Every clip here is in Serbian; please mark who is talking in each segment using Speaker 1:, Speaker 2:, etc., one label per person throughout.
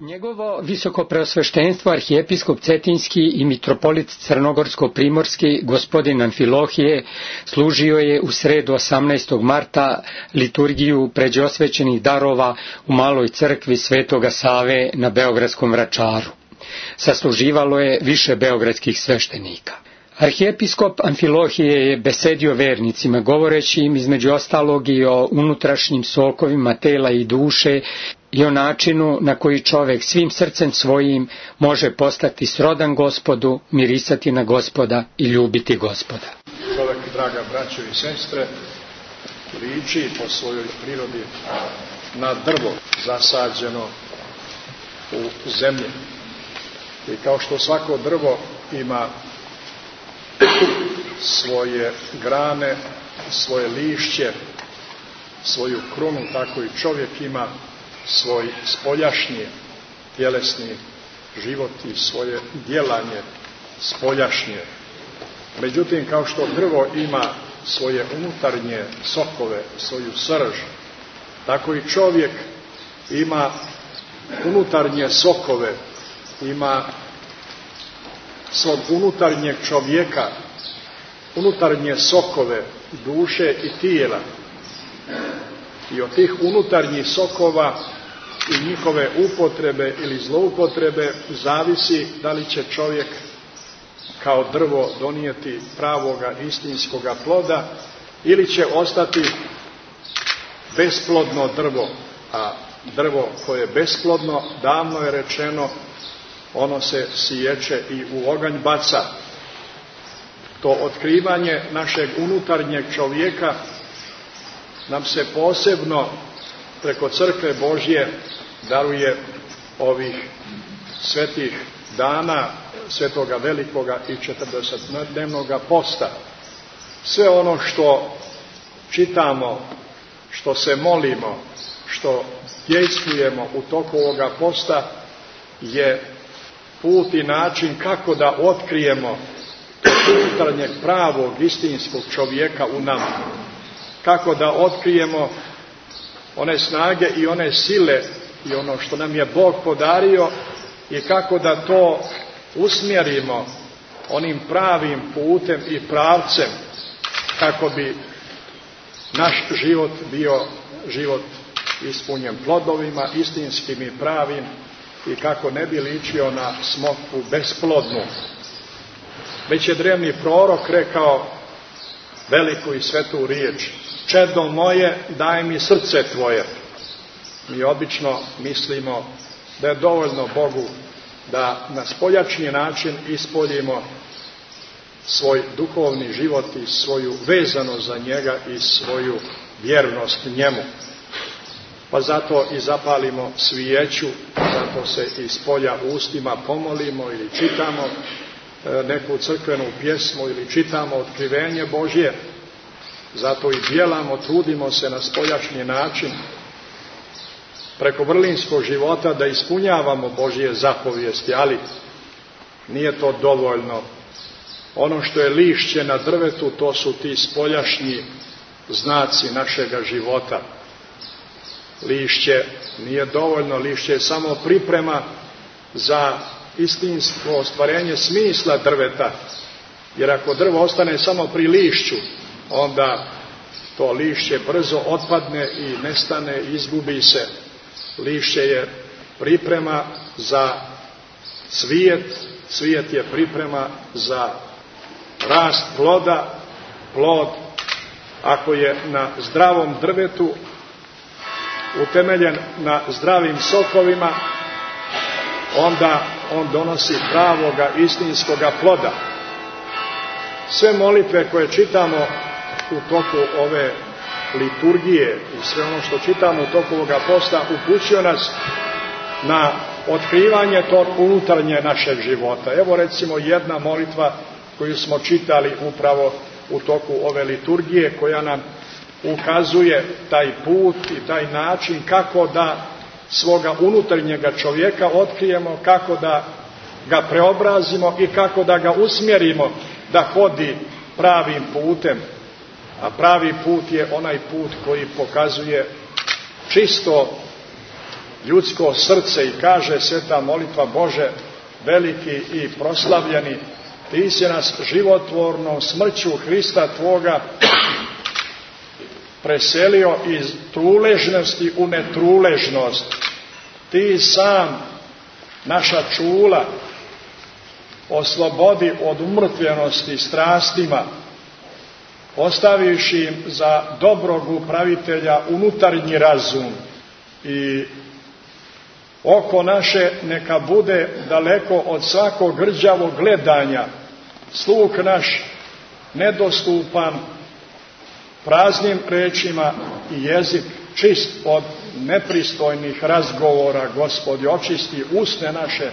Speaker 1: Njegovo visokopreosveštenstvo arhijepiskop Cetinski i mitropolit Crnogorsko-primorski gospodin Amfilohije služio je u sredu 18. marta liturgiju pređosvećenih darova u maloj crkvi Svetoga Save na Beogradskom Vračaru. Sasluživalo je više beogradskih sveštenika. Arhijepiskop Amfilohije je besedio vernicima, govoreći im između ostalog i o unutrašnjim sokovima tela i duše i o načinu na koji čovjek svim srcem svojim može postati srodan Gospodu, mirisati na Gospoda i ljubiti Gospoda.
Speaker 2: Čovjek, draga braćo i sestre, liči po svojoj prirodi na drvo zasađeno u zemlji. I kao što svako drvo ima svoje grane, svoje lišće, svoju krunu, tako i čovjek ima svoj spoljašnji tjelesni život i svoje djelanje spoljašnje. Međutim, kao što drvo ima svoje unutarnje sokove, svoju srž, tako i čovjek ima unutarnje sokove, ima svog unutarnjeg čovjeka, unutarnje sokove duše i tijela. I od tih unutarnjih sokova i njihove upotrebe ili zloupotrebe zavisi da li će čovjek kao drvo donijeti pravoga istinskoga ploda ili će ostati besplodno drvo. A drvo koje je besplodno, davno je rečeno, ono se siječe i u oganj baca. To otkrivanje našeg unutarnjeg čovjeka nam se posebno preko crkve Božje daruje ovih svetih dana, svetoga velikoga i 40-dnevnoga posta. Sve ono što čitamo, što se molimo, što dejstvujemo u toku ovoga posta je put i način kako da otkrijemo unutarnjeg pravog istinskog čovjeka u nama. Kako da otkrijemo one snage i one sile i ono što nam je Bog podario i kako da to usmjerimo onim pravim putem i pravcem kako bi naš život bio život ispunjen plodovima, istinskim i pravim i kako ne bi ličio na smokvu besplodnu. Već je drevni prorok rekao veliku i svetu riječ: čedo moje, daj mi srce tvoje. Mi obično mislimo da je dovoljno Bogu da na spoljačni način ispoljimo svoj duhovni život i svoju vezanost za njega i svoju vjernost njemu. Pa zato i zapalimo svijeću, zato se iz polja ustima pomolimo ili čitamo neku crkvenu pjesmu ili čitamo otkrivenje Božje. Zato i djelamo, trudimo se na spoljašnji način preko vrlinskog života da ispunjavamo Božje zapovijesti, ali nije to dovoljno. Ono što je lišće na drvetu, to su ti spoljašnji znaci našega života. Lišće nije dovoljno, lišće je samo priprema za istinsko ostvarenje smisla drveta, jer ako drvo ostane samo pri lišću, onda to lišće brzo otpadne i nestane, izgubi se. Lišće je priprema za cvijet, cvijet je priprema za rast ploda. Plod, ako je na zdravom drvetu, utemeljen na zdravim sokovima, onda on donosi pravoga istinskoga ploda. Sve molitve koje čitamo u toku ove liturgije i sve ono što čitamo u toku ovoga posta upućuje nas na otkrivanje tog unutarnje našeg života. Evo recimo jedna molitva koju smo čitali upravo u toku ove liturgije, koja nam ukazuje taj put i taj način kako da svoga unutarnjega čovjeka otkrijemo, kako da ga preobrazimo i kako da ga usmjerimo da hodi pravim putem. A pravi put je onaj put koji pokazuje čisto ljudsko srce i kaže sveta molitva: Bože veliki i proslavljeni, Ti si nas životvornom smrću Hrista Tvoga preselio iz truležnosti u netruležnost. Ti sam naša čula oslobodi od umrtvenosti strastima, ostavivši im za dobrog upravitelja unutarnji razum, i oko naše neka bude daleko od svakog grđavog gledanja, sluh naš nedostupan praznim rečima i jezik čist od nepristojnih razgovora. Gospodi, očisti usne naše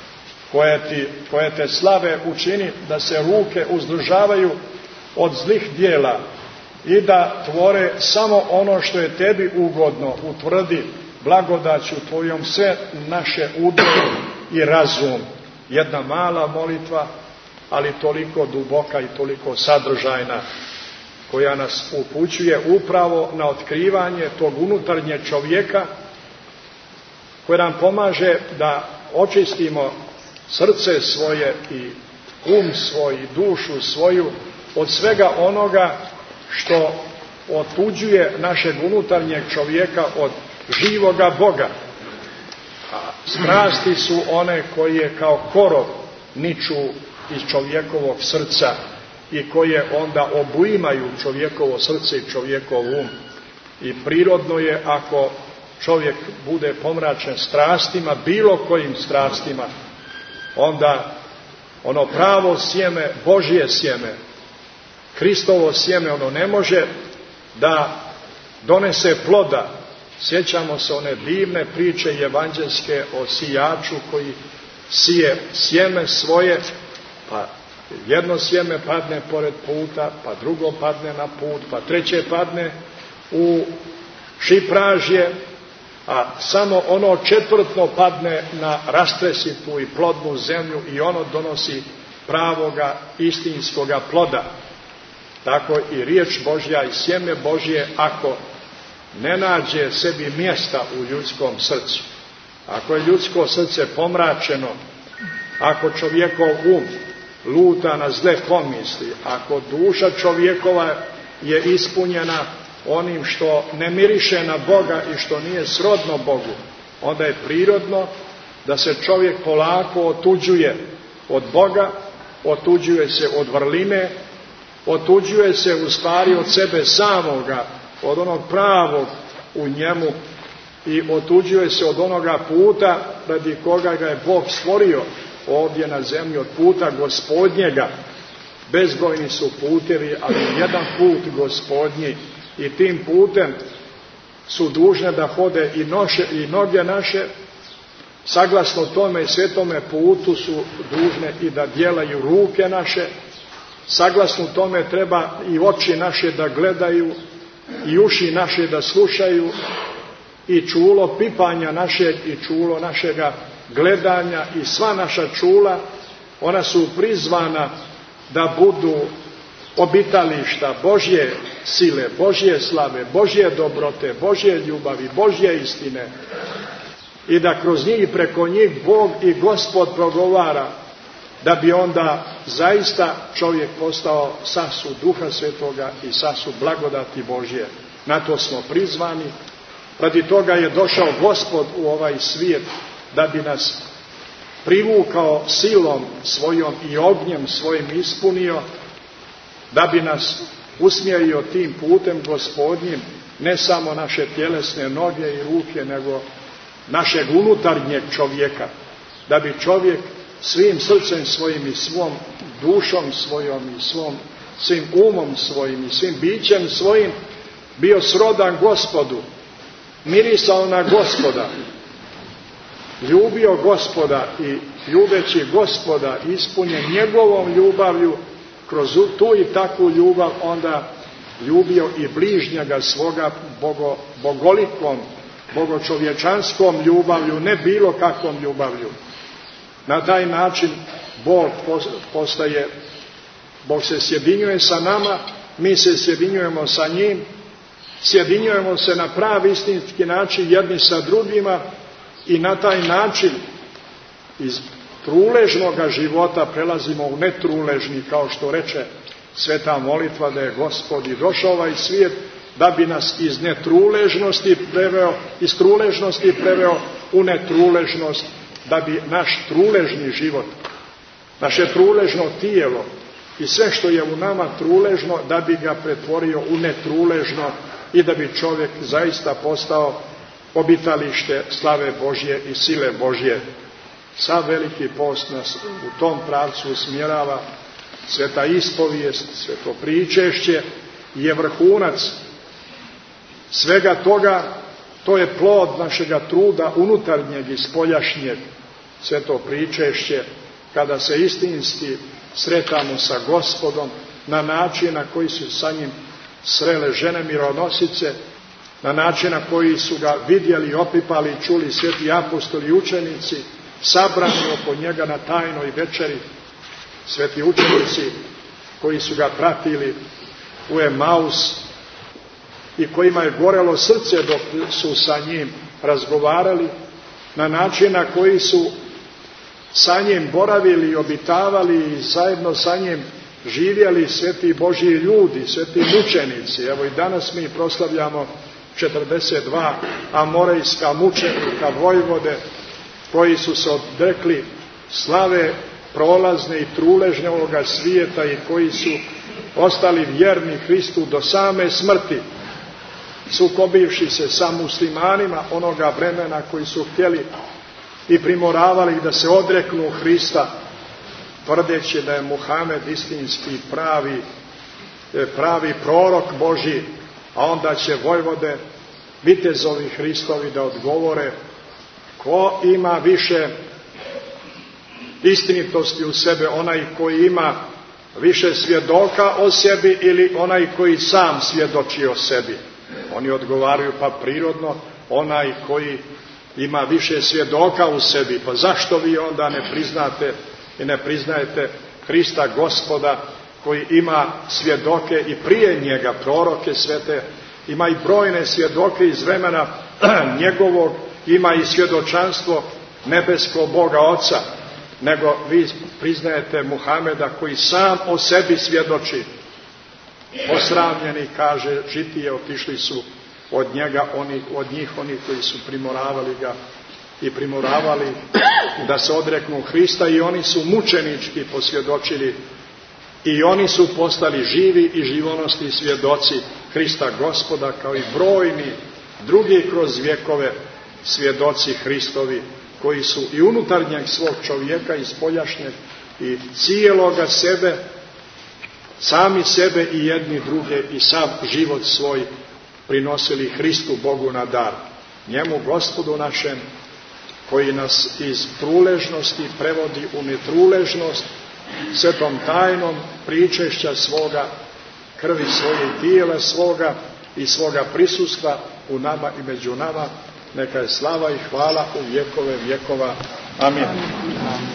Speaker 2: koje Te slave, učini da se ruke uzdržavaju od zlih dijela i da tvore samo ono što je Tebi ugodno. Utvrdi blagodaću Tvojom sve naše udre i razum. Jedna mala molitva, ali toliko duboka i toliko sadržajna, koja nas upućuje upravo na otkrivanje tog unutarnjeg čovjeka, koja nam pomaže da očistimo srce svoje i um svoj i dušu svoju od svega onoga što otuđuje našeg unutarnjeg čovjeka od živoga Boga. A strasti su one koje kao korov niču iz čovjekovog srca i koje onda obujmaju čovjekovo srce i čovjekov um. I prirodno je, ako čovjek bude pomračen strastima, bilo kojim strastima, onda ono pravo sjeme, Božje sjeme, Hristovo sjeme, ono ne može da donese ploda. Sjećamo se one divne priče evanđelske o sijaču koji sije sjeme svoje, pa jedno sjeme padne pored puta, pa drugo padne na put, pa treće padne u šipražje, a samo ono četvrtno padne na rastresitu i plodnu zemlju i ono donosi pravoga istinskoga ploda. Tako i riječ Božja i sjeme Božje, ako ne nađe sebi mjesta u ljudskom srcu, ako je ljudsko srce pomračeno, ako čovjekov um luta na zle pomisli, ako duša čovjekova je ispunjena onim što ne miriše na Boga i što nije srodno Bogu, onda je prirodno da se čovjek polako otuđuje od Boga, otuđuje se od vrline, otuđuje se u stvari od sebe samoga, od onog pravog u njemu, i otuđuje se od onoga puta radi koga ga je Bog stvorio ovdje na zemlji, od puta Gospodnjega. Bezbrojni su putevi, ali jedan put Gospodnji, i tim putem su dužne da hode i noge naše. Saglasno tome i svetome putu su dužne i da djelaju ruke naše. Saglasno tome treba i oči naše da gledaju, i uši naše da slušaju, i čulo pipanja našeg i čulo našega gledanja, i sva naša čula, ona su prizvana da budu obitališta Božje sile, Božje slave, Božje dobrote, Božje ljubavi, Božje istine, i da kroz njih i preko njih Bog i Gospod progovara, da bi onda zaista čovjek postao sasud Duha Svetoga i sasud blagodati Božje. Na to smo prizvani. Radi toga je došao Gospod u ovaj svijet, da bi nas privukao silom svojom i ognjem svojim ispunio, da bi nas usmjerio tim putem Gospodnjim, ne samo naše tjelesne noge i ruke, nego našeg unutarnjeg čovjeka, da bi čovjek svim srcem svojim i svom dušom svojom i svim umom svojim i svim bićem svojim bio srodan Gospodu, mirisao na Gospoda, ljubio Gospoda i ljubeći Gospoda, ispunjen njegovom ljubavlju, kroz tu i takvu ljubav onda ljubio i bližnjega svoga bogolikom, bogočovječanskom ljubavlju, ne bilo kakvom ljubavlju. Na taj način Bog se sjedinjuje sa nama, mi se sjedinjujemo sa njim, sjedinjujemo se na pravi istinski način jedni sa drugima, i na taj način iz truležnog života prelazimo u netruležni, kao što reče sveta molitva, da je Gospod i došao ovaj svijet da bi nas iz truležnosti preveo u netruležnost, da bi naš truležni život, naše truležno tijelo i sve što je u nama truležno, da bi ga pretvorio u netruležno i da bi čovjek zaista postao obitalište slave Božje i sile Božje. Sav veliki post nas u tom pravcu usmjerava. Sveta ispovijest, sveto pričešće je vrhunac svega toga. To je plod našega truda unutarnjeg i spoljašnjeg. Sveto pričešće, kada se istinski sretamo sa Gospodom na način na koji su sa njim srele žene mironosice, na način na koji su ga vidjeli, opipali i čuli sveti apostoli i učenici, sabrani oko njega na tajnoj večeri, sveti učenici koji su ga pratili u Emaus i kojima je gorelo srce dok su sa njim razgovarali, na način na koji su sa njim boravili i obitavali i zajedno sa njim živjeli sveti Božji ljudi, sveti mučenici. Evo i danas mi proslavljamo 42 amorejska mučenika vojvode koji su se odrekli slave prolazne i truležne ovoga svijeta i koji su ostali vjerni Hristu do same smrti, sukobivši se sa muslimanima onoga vremena koji su htjeli i primoravali da se odreknu Hrista, tvrdeći da je Muhamed istinski pravi prorok Božji, a onda će vojvode, vitezovi Hristovi da odgovore: ko ima više istinitosti u sebe, onaj koji ima više svjedoka o sebi ili onaj koji sam svjedoči o sebi? Oni odgovaraju: pa prirodno onaj koji ima više svjedoka u sebi. Pa zašto vi onda ne priznate i ne priznajete Hrista Gospoda koji ima svjedoke i prije njega, proroke svete, ima i brojne svjedoke iz vremena njegovog, ima i svjedočanstvo nebeskog Boga Oca, nego vi priznajete Muhameda koji sam o sebi svjedoči. Posramljeni, kaže Žitije, otišli su od njega, od njih oni koji su primoravali ga i primoravali da se odreknu Hrista, i oni su mučenički posvjedočili i oni su postali živi i živonosni svjedoci Hrista Gospoda, kao i brojni drugi kroz vjekove svjedoci Hristovi, koji su i unutarnjeg svog čovjeka i spoljašnjeg i cijeloga sebe, sami sebe i jedni druge i sav život svoj prinosili Hristu Bogu na dar. Njemu Gospodu našem, koji nas iz truležnosti prevodi u netruležnost, svetom tajnom pričešća svoga, krvi svoje i tijela svoga i svoga prisustva u nama i među nama, neka je slava i hvala u vjekove vjekova. Amin.